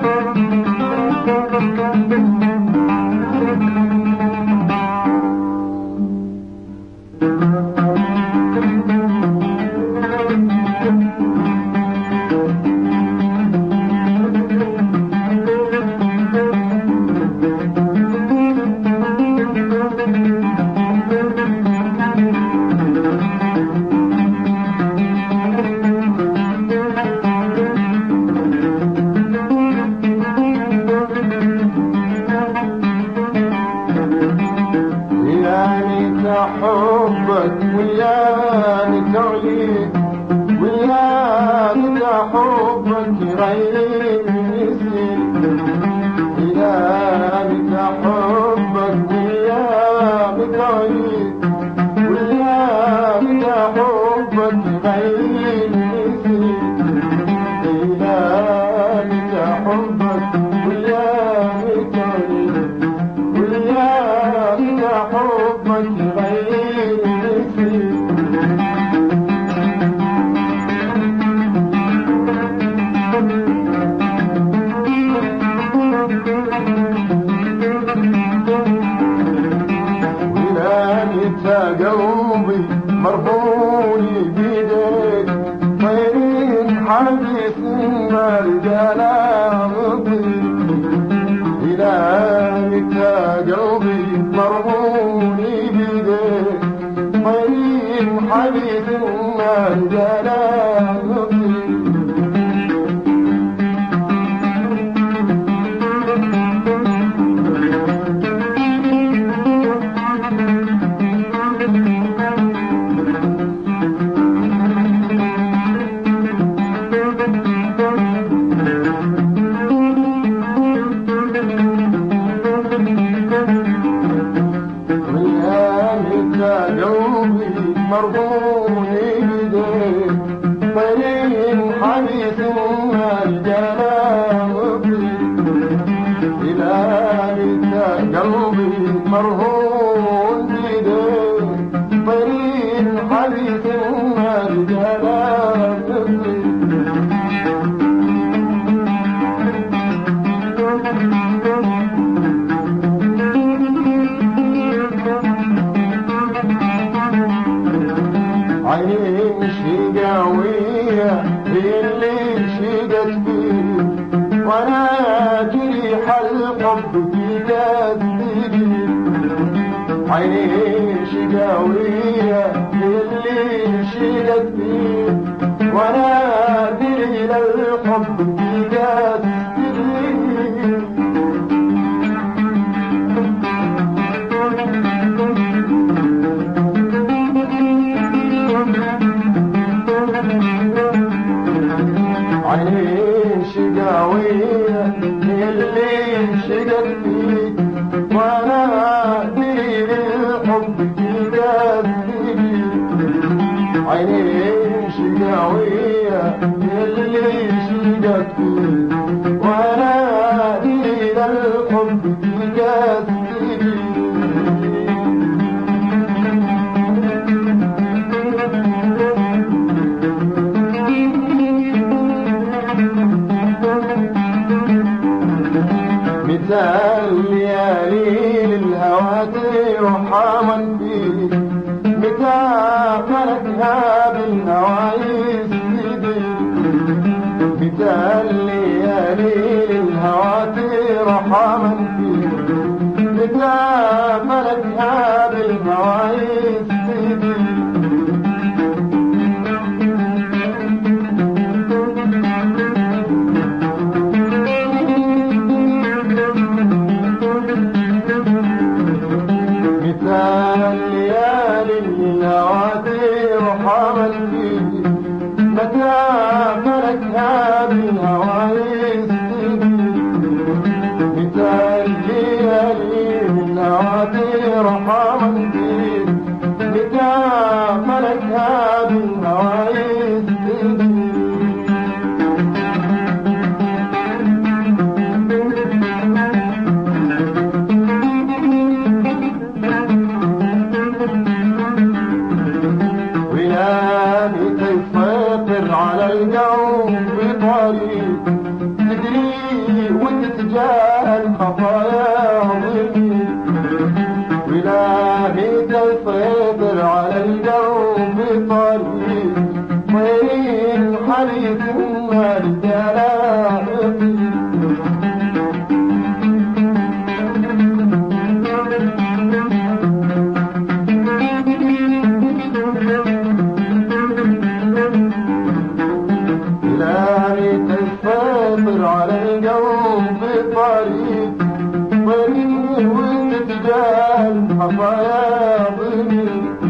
حبك وياني تعليك وياني حبك يغيرني وياني حبك وياني تعليك وياني حبك يغيرني وياني حبك وياني تعليك وياني حبك قلبي مرهوني بيديك طيرين حديث ما رجال إلهك قلبي مرهوني بيديك طيرين حديث ما رجال مرهوني بيديك طيرين حديث ما الجلال إلهك قلبي مرهون بيديك طيرين حديث ما الجلال عينين شقاوية هي اللي شقت فيه وانا جريح الحب في جسدي عينين شقاوية هي اللي شقت فيه وانا جريح الحب في جسدي عينين شقاوية اللي شقت فيك وانا دليل الحب في جسدي عينين شقاوية اللي شقت فيك وانا دليل الحب في جسدي مثال ليالي للهوى ترحما فيه متى ملكها بالنوايس سيدي مثال ليالي للهوى ترحما فيه متى ملكها بالنوايس سيدي ليالي الهواتير حمل فيه متى ملكها بالهوايس متى ليالي الهواتير حمل فيه وتتجاهل خطايا ظلمي وإلهي تسيطر على القلب طريق طير حريق النار جلاحظي إلهي تسيطر على القلب طريق وتتجاهل خطايا ظلمي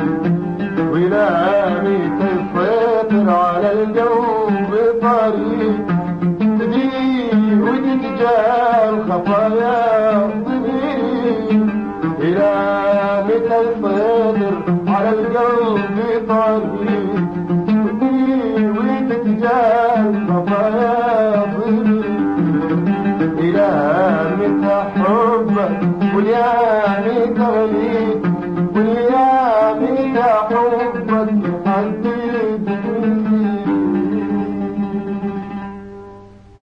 وإلهي تسيطر على القلب طريق وتتجاهل خطايا ظلمي إلهي تسيطر على القلب طريق وتتجاهل خطايا ظلمي إلهي تحبك واليامي تغليك واليامي تحب